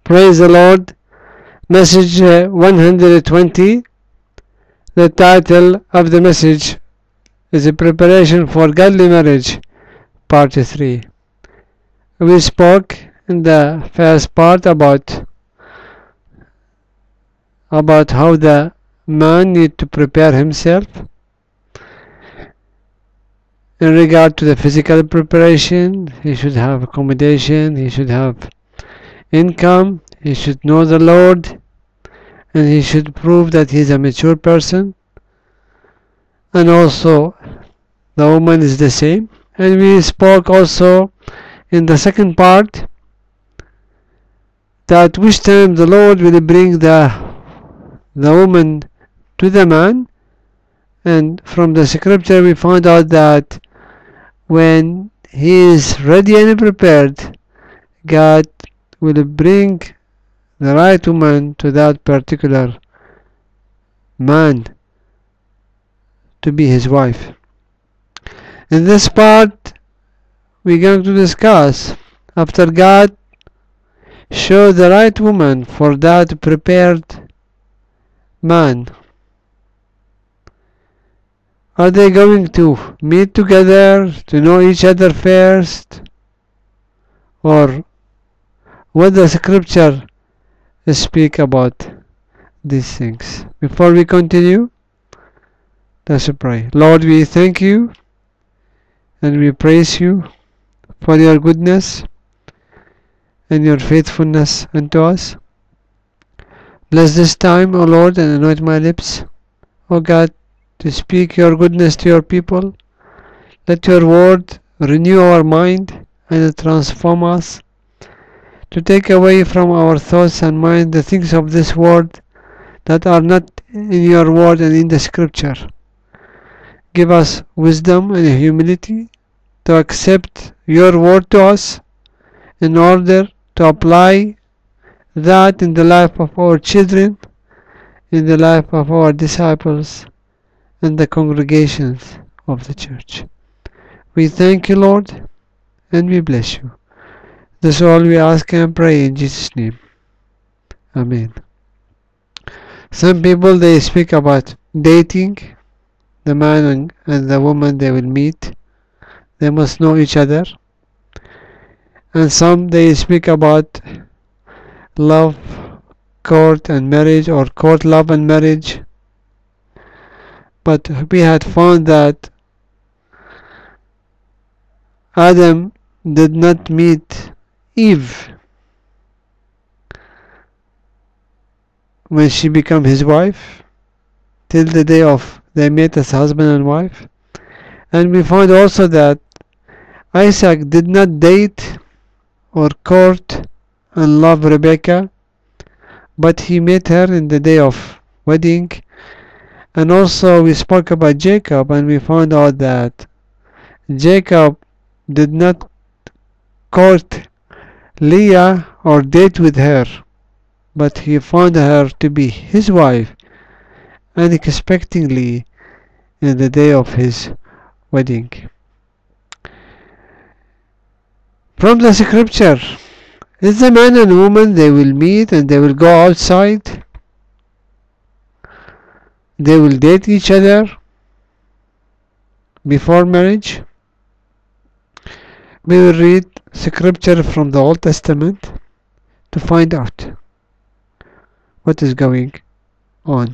Praise the Lord. Message 120. The title of the message is a Preparation for Godly Marriage, Part 3. We spoke in the first part about how the man needs to prepare himself in regard to the physical preparation. He should have accommodation, he should have income, he should know the Lord, and he should prove that he is a mature person. And also the woman is the same. And we spoke also in the second part that which time the Lord will bring the woman to the man. And from the scripture we found out that when he is ready and prepared, God will bring the right woman to that particular man to be his wife. In this part we're going to discuss, after God show the right woman for that prepared man, are they going to meet together to know each other first, or what the scripture speak about these things? Before we continue, let's pray. Lord, we thank you and we praise you for your goodness and your faithfulness unto us. Bless this time, O Lord, and anoint my lips, O God, to speak your goodness to your people. Let your word renew our mind and transform us, to take away from our thoughts and mind the things of this world that are not in your word and in the scripture. Give us wisdom and humility to accept your word to us in order to apply that in the life of our children, in the life of our disciples, and the congregations of the church. We thank you, Lord, and we bless you. This is all we ask and pray in Jesus' name. Amen. Some people, they speak about dating. The man and the woman, they will meet. They must know each other. And some, they speak about love, court and marriage, or court, love and marriage. But we had found that Adam did not meet Eve when she became his wife, till the day of they met as husband and wife. And we found also that Isaac did not date or court and love Rebecca, but he met her in the day of wedding. And also we spoke about Jacob, and we found out that Jacob did not court Leah or date with her, but he found her to be his wife unexpectedly in the day of his wedding. From the scripture, is the man and woman, they will meet and they will go outside, they will date each other before marriage. We will read scripture from the Old Testament to find out what is going on.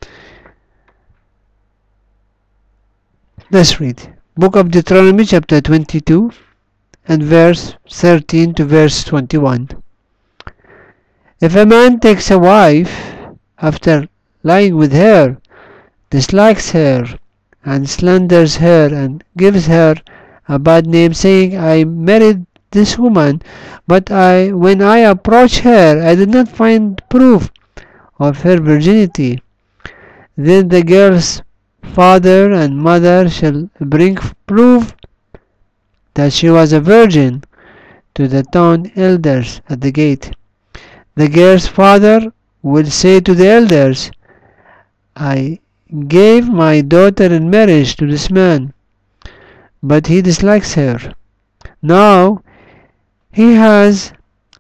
Let's read. Book of Deuteronomy chapter 22 and verse 13 to verse 21. If a man takes a wife after lying with her, dislikes her, and slanders her, and gives her a bad name, saying, I married this woman, but when I approached her, I did not find proof of her virginity, then the girl's father and mother shall bring proof that she was a virgin to the town elders at the gate. The girl's father will say to the elders, I gave my daughter in marriage to this man, but he dislikes her. Now he has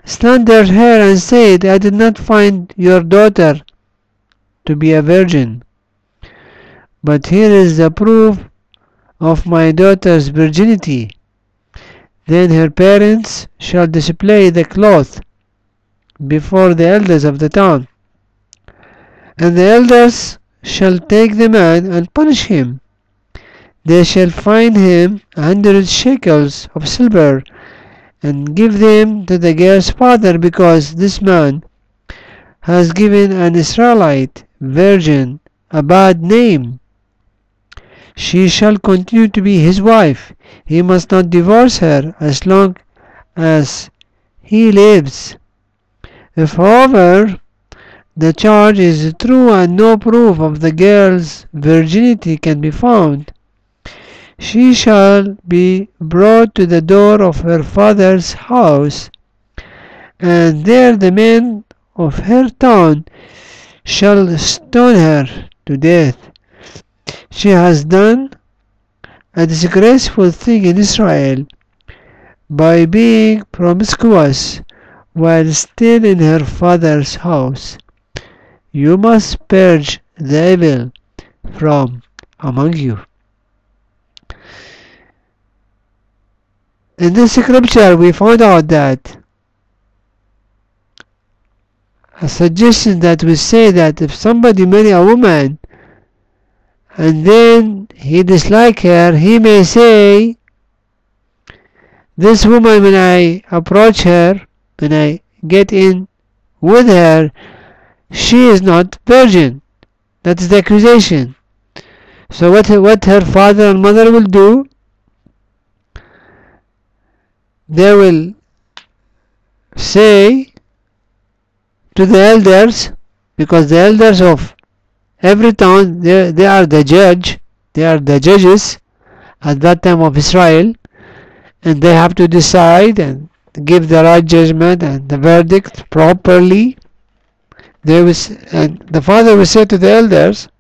slandered her and said, I did not find your daughter to be a virgin, but here is the proof of my daughter's virginity. Then her parents shall display the cloth before the elders of the town, and the elders shall take the man and punish him. They shall fine him 100 shekels of silver, and give them to the girl's father, because this man has given an Israelite virgin a bad name. She shall continue to be his wife. He must not divorce her as long as he lives. If, however, the charge is true and no proof of the girl's virginity can be found, she shall be brought to the door of her father's house, and there the men of her town shall stone her to death. She has done a disgraceful thing in Israel by being promiscuous while still in her father's house. You must purge the evil from among you. In this scripture we found out that a suggestion that we say that if somebody marry a woman and then he dislike her, he may say, this woman, when I approach her, when I get in with her, she is not virgin. That is the accusation. So what her father and mother will do, they will say to the elders, because the elders of every town, they are the judge, they are the judges at that time of Israel, and they have to decide and give the right judgment and the verdict properly. And the father will say to the elders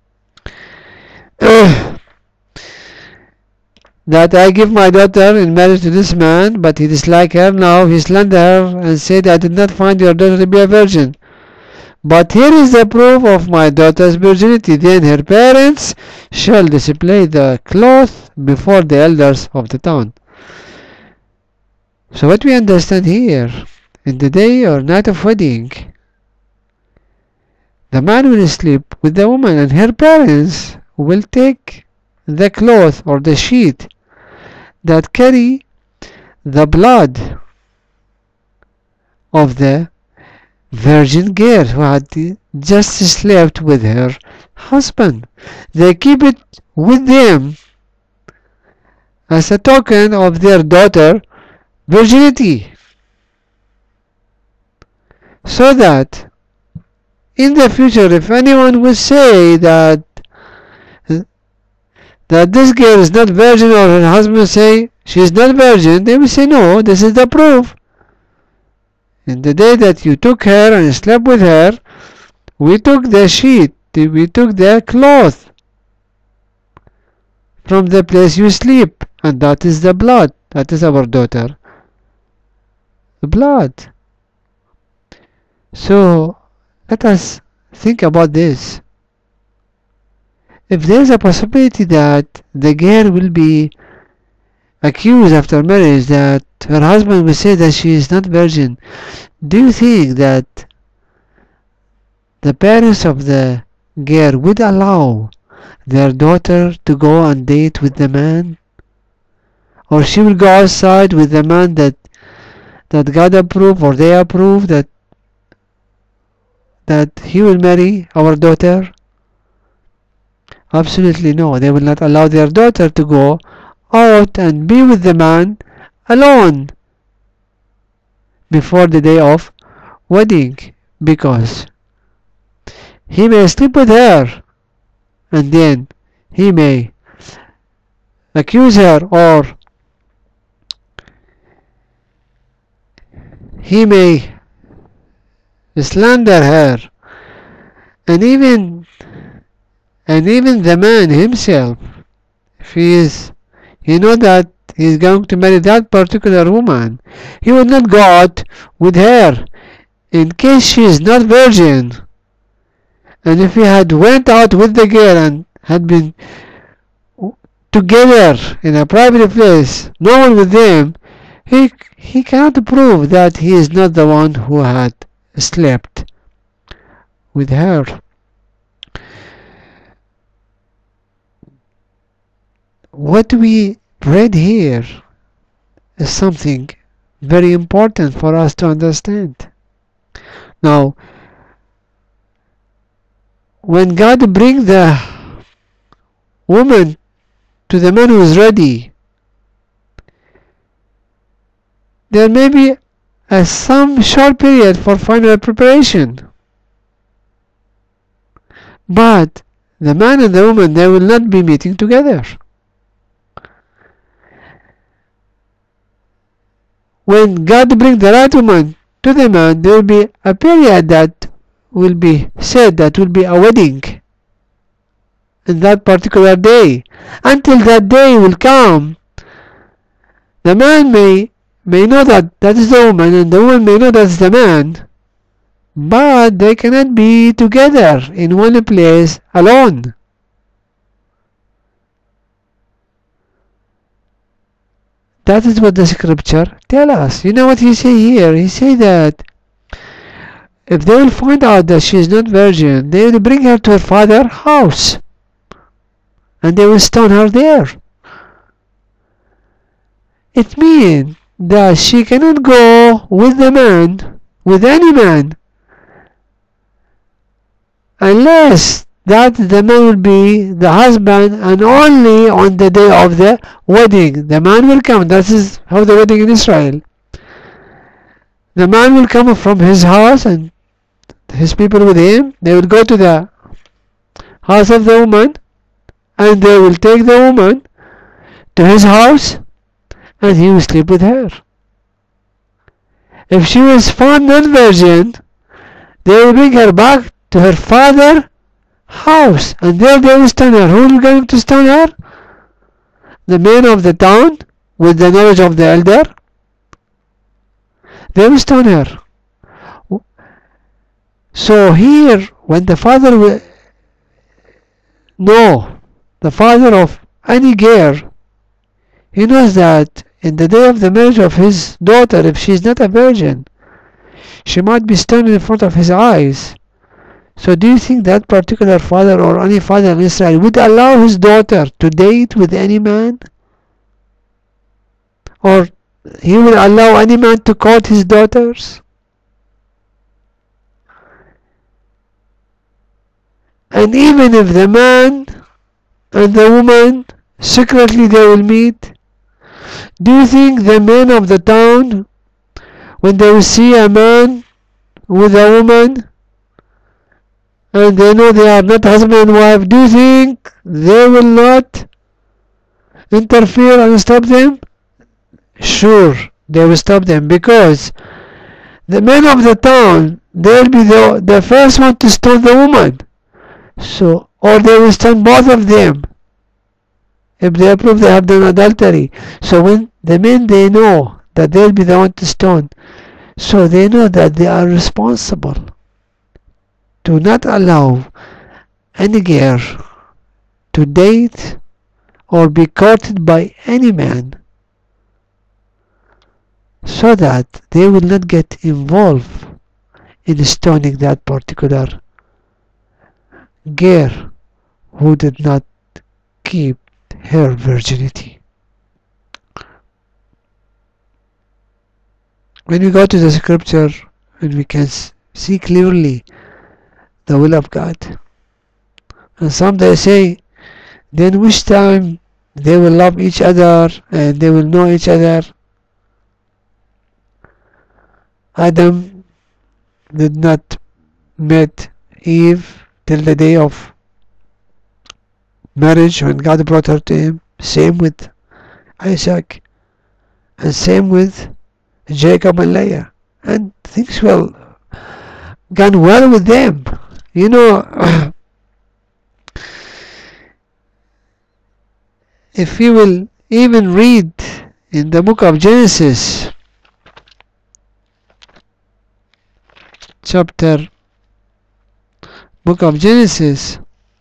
that I give my daughter in marriage to this man, but he disliked her. Now he slandered her and said, I did not find your daughter to be a virgin. But here is the proof of my daughter's virginity. Then her parents shall display the cloth before the elders of the town. So what we understand here, in the day or night of wedding, the man will sleep with the woman, and her parents will take the cloth or the sheet that carry the blood of the virgin girl who had just slept with her husband. They keep it with them as a token of their daughter virginity, so that in the future, if anyone will say that this girl is not virgin, or her husband will say she is not virgin, they will say, no, this is the proof. In the day that you took her and slept with her, we took the sheet, we took the cloth from the place you sleep, and that is the blood. That is our daughter. The blood. So let us think about this. If there is a possibility that the girl will be accused after marriage, that her husband will say that she is not virgin, do you think that the parents of the girl would allow their daughter to go on date with the man? Or she will go outside with the man that God approved, or they approve that he will marry our daughter? Absolutely no. They will not allow their daughter to go out and be with the man alone before the day of wedding, because he may sleep with her and then he may accuse her, or he may slander her, and even the man himself, if he know that he is going to marry that particular woman. He will not go out with her in case she is not virgin. And if he had went out with the girl and had been together in a private place, no one with them, he cannot prove that he is not the one who had slept with her. What we read here is something very important for us to understand. Now, when God brings the woman to the man who is ready, there may be some short period for final preparation. But the man and the woman, they will not be meeting together. When God brings the right woman to the man, there will be a period that will be said that will be a wedding in that particular day. Until that day will come, the man may know that is the woman, and the woman may know that is the man, but they cannot be together in one place alone. That is what the scripture tells us. You know what he say here? He say that if they will find out that she is not virgin, they will bring her to her father's house, and they will stone her there. It means that she cannot go with the man, with any man, unless that the man will be the husband, and only on the day of the wedding the man will come. That is how the wedding in Israel. The man will come from his house and his people with him. They will go to the house of the woman, and they will take the woman to his house, and he will sleep with her. If she was found non-virgin, they will bring her back to her father's house, and there they will stone her. Who is going to stone her? The men of the town with the knowledge of the elder. They will stone her. So here, when the father will know, the father of any girl, he knows that in the day of the marriage of his daughter, if she is not a virgin, she might be stoned in front of his eyes. So do you think that particular father or any father in Israel would allow his daughter to date with any man? Or he will allow any man to court his daughters? And even if the man and the woman secretly they will meet, do you think the men of the town, when they will see a man with a woman, and they know they are not husband and wife, do you think they will not interfere and stop them? Sure, they will stop them, because the men of the town, they will be the first one to stone the woman. So, or they will stone both of them if they prove they have done adultery. So when the men, they know that they will be the one to stone, so they know that they are responsible to not allow any girl to date or be courted by any man, so that they will not get involved in stoning that particular girl who did not keep her virginity. When we go to the scripture, and we can see clearly the will of God. And some they say, then which time they will love each other and they will know each other. Adam did not meet Eve till the day of marriage when God brought her to him. Same with Isaac, and same with Jacob and Leah. And things will gone well with them. You know, if you will even read in the book of Genesis, book of Genesis,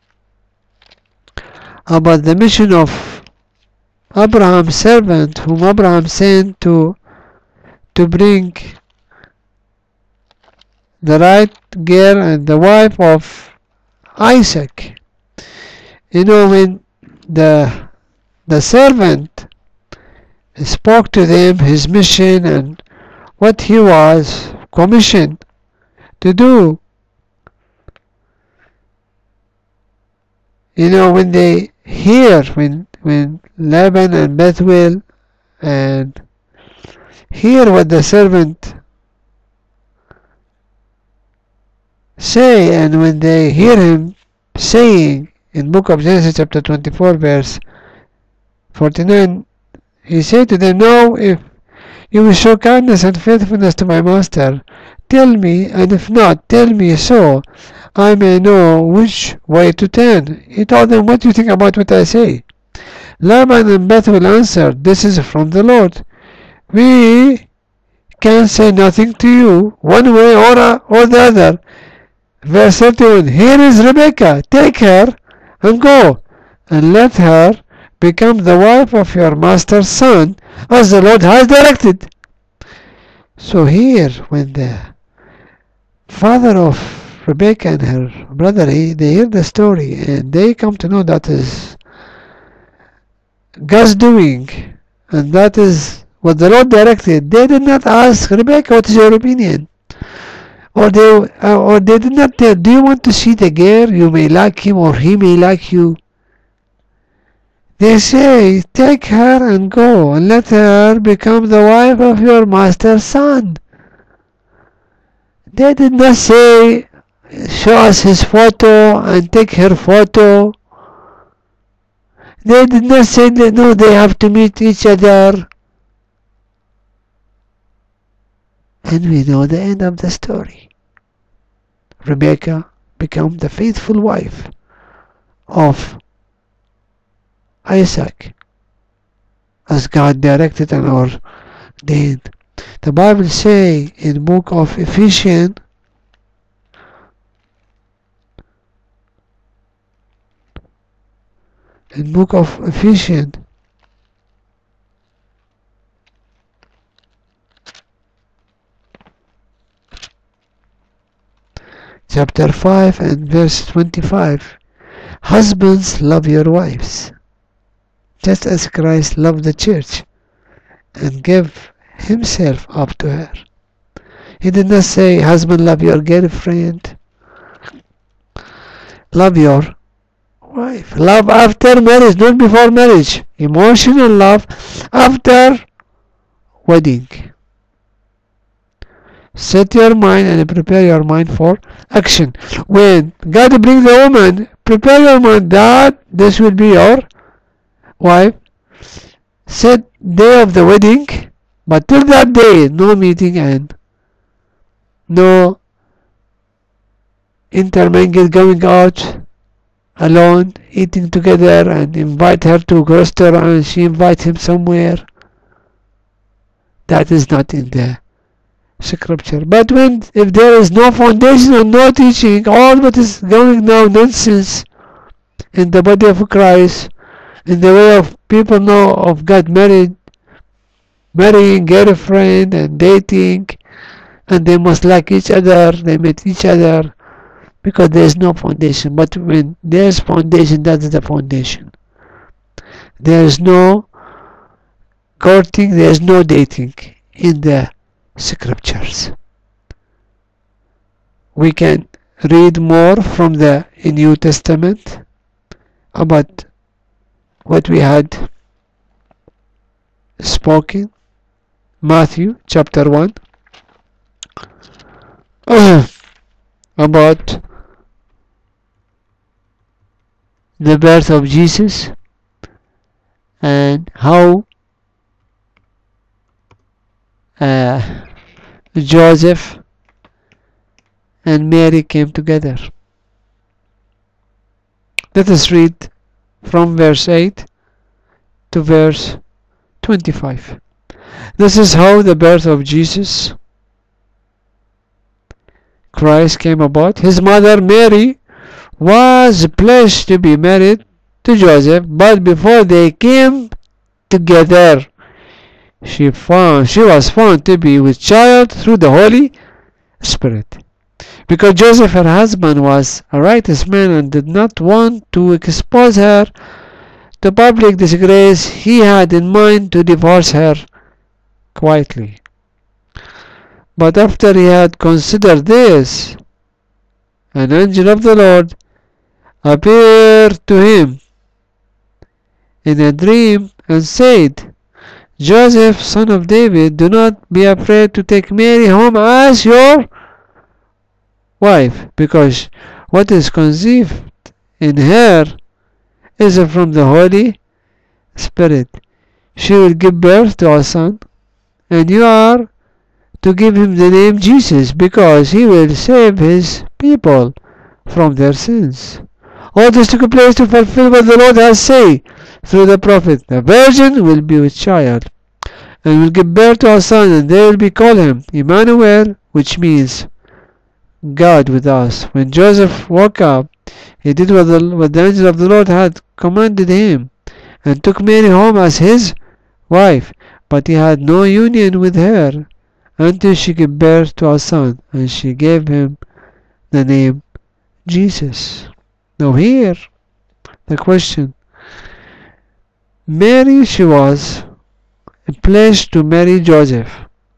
about the mission of Abraham's servant, whom Abraham sent to bring the right girl and the wife of Isaac. You know, when the servant spoke to them his mission and what he was commissioned to do, you know, when they hear, when Laban and Bethuel and hear what the servant say, and when they hear him saying in book of Genesis chapter 24 verse 49, he said to them, "Now if you will show kindness and faithfulness to my master, tell me, and if not, tell me so I may know which way to turn." He told them, "What do you think about what I say?" Laban and Bethuel answered, "This is from the Lord. We can say nothing to you, one way or the other." Verse 31, "Here is Rebekah. Take her and go, and let her become the wife of your master's son, as the Lord has directed." So here, when the father of Rebekah and her brother, they hear the story, and they come to know that is God's doing, and that is what the Lord directed. They did not ask Rebekah, "What is your opinion?" Or they did not tell, "Do you want to see the girl? You may like him or he may like you." They say, "Take her and go, and let her become the wife of your master's son." They did not say, "Show us his photo and take her photo." They did not say that, no, they have to meet each other. And we know the end of the story. Rebekah became the faithful wife of Isaac, as God directed and ordained. The Bible say in book of Ephesians, chapter 5 and verse 25, "Husbands, love your wives, just as Christ loved the church and gave himself up to her." He did not say, "Husband, love your girlfriend." Love your wife. Love after marriage, not before marriage. Emotional love after wedding. Set your mind and prepare your mind for action. When God brings the woman, prepare your mind that this will be your wife. Set day of the wedding, but till that day, no meeting and no intermingled going out alone, eating together, and invite her to a restaurant and she invite him somewhere. That is not in the scripture. But if there is no foundation and no teaching, all what is going now nonsense in the body of Christ, in the way of people know of God marrying girlfriend and dating, and they must like each other, they meet each other, because there is no foundation. But when there is foundation, that is the foundation. There is no courting, there is no dating in the scriptures. We can read more from the New Testament about what we had spoken. Matthew chapter 1 about the birth of Jesus and how Joseph and Mary came together. Let us read from verse 8 to verse 25. This is how the birth of Jesus Christ came about. His mother Mary was pledged to be married to Joseph, but before they came together, she was found to be with child through the Holy Spirit. Because Joseph, her husband, was a righteous man and did not want to expose her to public disgrace, he had in mind to divorce her quietly. But after he had considered this, an angel of the Lord appeared to him in a dream and said, Joseph, son of David, do not be afraid to take Mary home as your wife, because what is conceived in her is from the Holy Spirit. She will give birth to a son, and you are to give him the name Jesus, because he will save his people from their sins. All this took place to fulfill what the Lord has said through the prophet. The virgin will be with child and will give birth to a son, and they will be call him Emmanuel, which means God with us. When Joseph woke up, he did what the angel of the Lord had commanded him, and took Mary home as his wife, but he had no union with her until she gave birth to a son, and she gave him the name Jesus. Now here, the question. Mary, she was pledged to marry Joseph.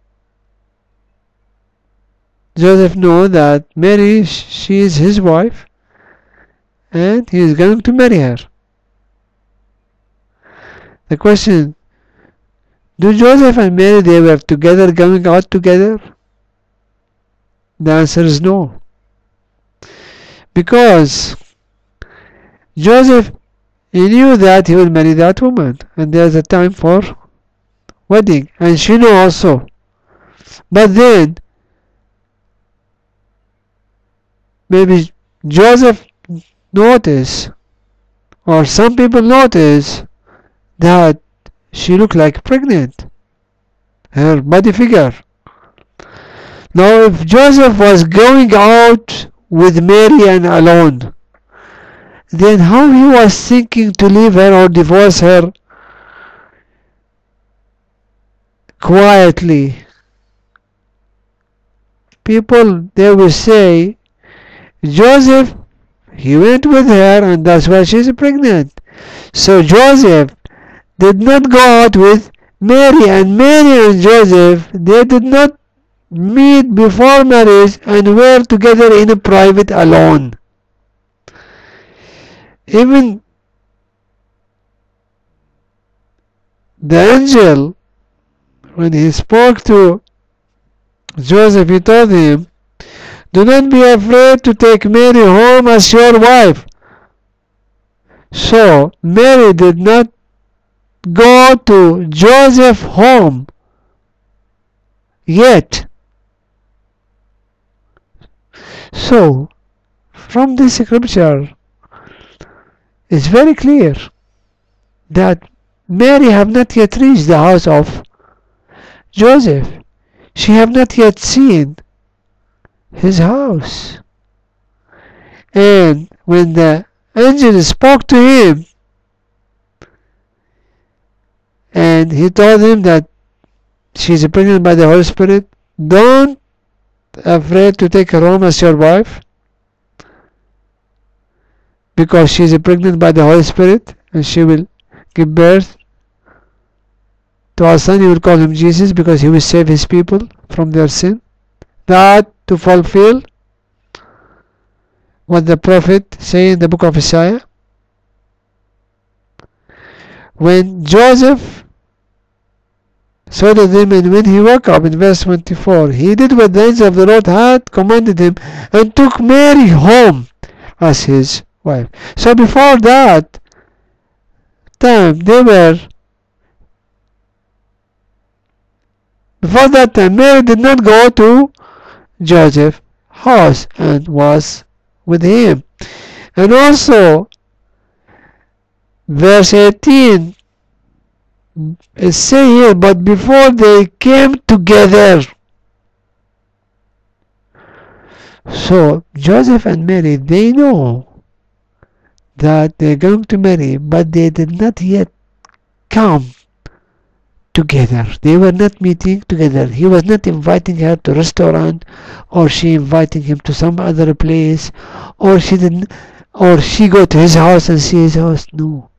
Joseph knew that Mary, she is his wife, and he is going to marry her. The question, do Joseph and Mary, they were together, going out together? The answer is no. Because Joseph, he knew that he will marry that woman, and there's a time for wedding, and she knew also. But then, maybe Joseph noticed, or some people noticed, that she looked like pregnant, her body figure. Now if Joseph was going out with Mary and alone, then how he was thinking to leave her or divorce her quietly? People, they will say, Joseph, he went with her and that's why she's pregnant. So Joseph did not go out with Mary, and Mary and Joseph, they did not meet before marriage and were together in a private alone. Even the angel, when he spoke to Joseph, he told him, do not be afraid to take Mary home as your wife. So Mary did not go to Joseph's home yet. So from this scripture, it's very clear that Mary have not yet reached the house of Joseph. She have not yet seen his house. And when the angel spoke to him, and he told him that she's pregnant by the Holy Spirit, don't afraid to take her home as your wife, because she is pregnant by the Holy Spirit, and she will give birth to a son. You will call him Jesus, because he will save his people from their sin. That to fulfill what the prophet say in the book of Isaiah. When Joseph saw the dream, and when he woke up, in verse 24, he did what the angel of the Lord had commanded him, and took Mary home as his wife. So before that time, Mary did not go to Joseph's house and was with him. And also verse 18, It say here, but before they came together. So Joseph and Mary, they know that they're going to marry, but they did not yet come together. They were not meeting together. He was not inviting her to a restaurant, or she inviting him to some other place, or she didn't, or she go to his house and see his house. No,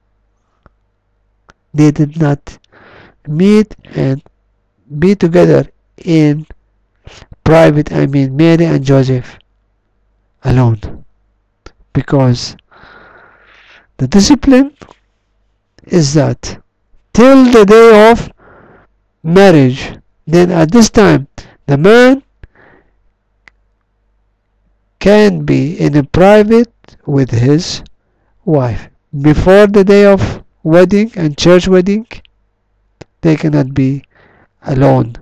they did not meet and be together in private. I mean, Mary and Joseph alone, because the discipline is that till the day of marriage, then at this time the man can be in a private with his wife. Before the day of wedding and church wedding, they cannot be alone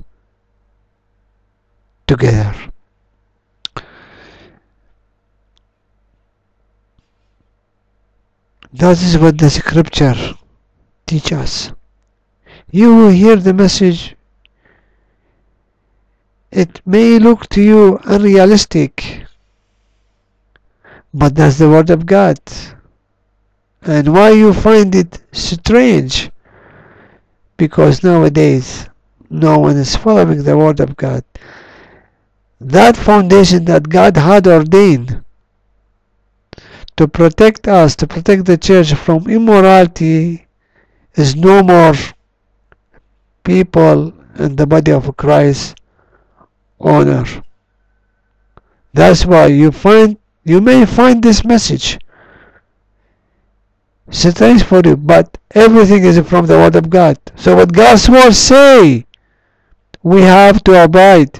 together. That is what the scripture teach us. You who hear the message, it may look to you unrealistic, but that's the word of God. And why you find it strange? Because nowadays no one is following the word of God. That foundation that God had ordained to protect us, to protect the church from immorality, is no more people in the body of Christ honor. That's why you may find this message strange for you, but everything is from the word of God. So what God's word say, we have to abide.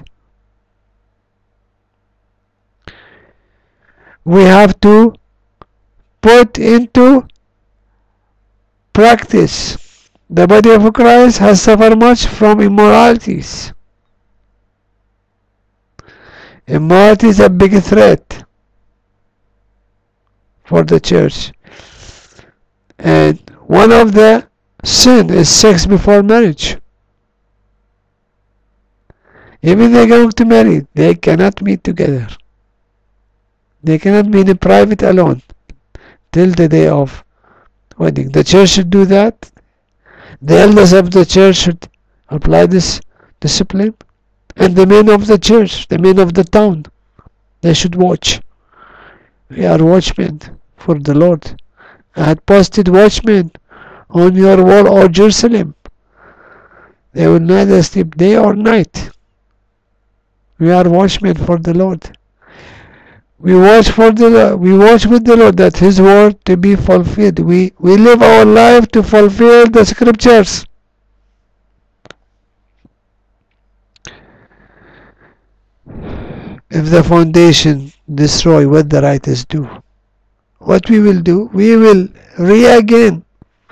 We have to put into practice. The body of Christ has suffered much from immoralities. Immorality is a big threat for the church. And one of the sin is sex before marriage. Even they're going to marry, they cannot meet together. They cannot be in a private alone till the day of wedding. The church should do that. The elders of the church should apply this discipline. And the men of the church, the men of the town, they should watch. We are watchmen for the Lord. I had posted watchmen on your wall, O Jerusalem. They will neither sleep day or night. We are watchmen for the Lord. We watch with the Lord that His word to be fulfilled. We live our life to fulfill the scriptures. If the foundation destroy, what the righteous do? What we will do? We will again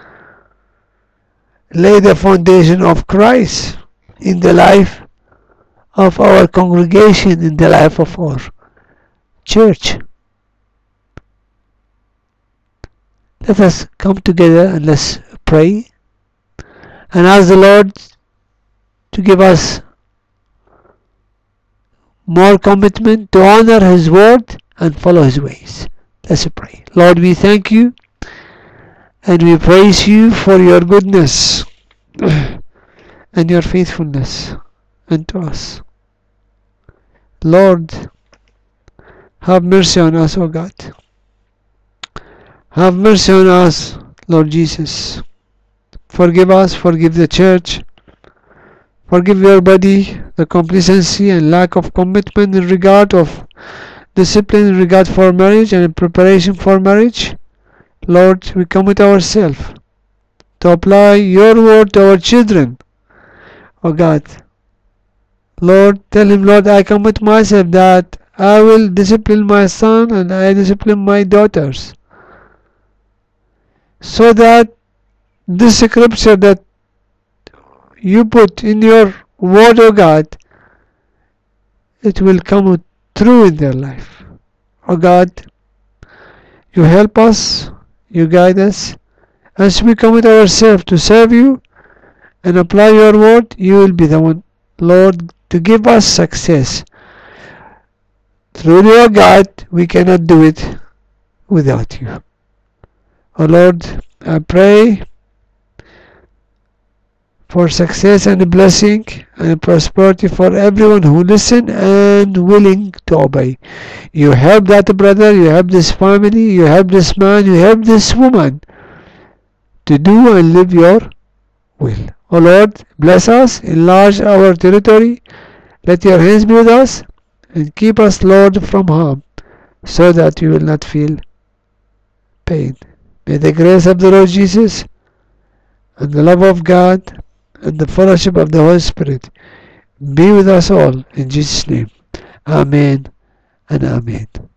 lay the foundation of Christ in the life of our congregation, in the life of our church. Let us come together and let's pray and ask the Lord to give us more commitment to honor His word and follow His ways. Let's pray. Lord, we thank you and we praise you for your goodness and your faithfulness unto us. Lord, have mercy on us, O God. Have mercy on us, Lord Jesus. Forgive us, forgive the church, forgive your body, the complacency and lack of commitment in regard of discipline in regard for marriage and in preparation for marriage. Lord, we commit ourselves to apply your word to our children, O God. Lord, tell him, Lord, I commit myself that I will discipline my son and I discipline my daughters, so that this scripture that you put in your word, O God, it will come true in their life. O God, you help us, you guide us, as we commit ourselves to serve you and apply your word, you will be the one, Lord, to give us success. Through your God, we cannot do it without you. Oh Lord, I pray for success and blessing and prosperity for everyone who listen and willing to obey. You help that brother, you help this family, you help this man, you help this woman to do and live your will. Oh Lord, bless us, enlarge our territory, let your hands be with us, and keep us, Lord, from harm, so that we will not feel pain. May the grace of the Lord Jesus and the love of God and the fellowship of the Holy Spirit be with us all in Jesus' name. Amen and amen.